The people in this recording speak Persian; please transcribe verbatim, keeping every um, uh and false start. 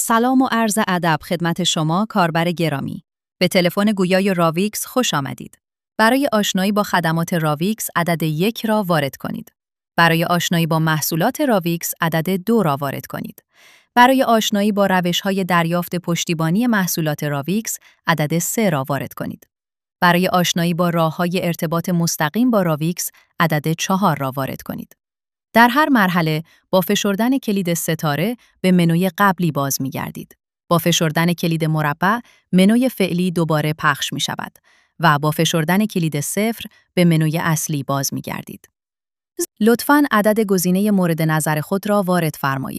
سلام و عرض ادب خدمت شما کاربر گرامی. به تلفن گویای راویکس خوش آمدید. برای آشنایی با خدمات راویکس عدد یک را وارد کنید. برای آشنایی با محصولات راویکس عدد دو را وارد کنید. برای آشنایی با روش‌های دریافت پشتیبانی محصولات راویکس عدد سه را وارد کنید. برای آشنایی با راه‌های ارتباط مستقیم با راویکس عدد چهار را وارد کنید. در هر مرحله با فشردن کلید ستاره به منوی قبلی باز می‌گردید. با فشردن کلید مربع منوی فعلی دوباره پخش می‌شود و با فشردن کلید صفر به منوی اصلی باز می‌گردید. لطفاً عدد گزینه مورد نظر خود را وارد فرمایید.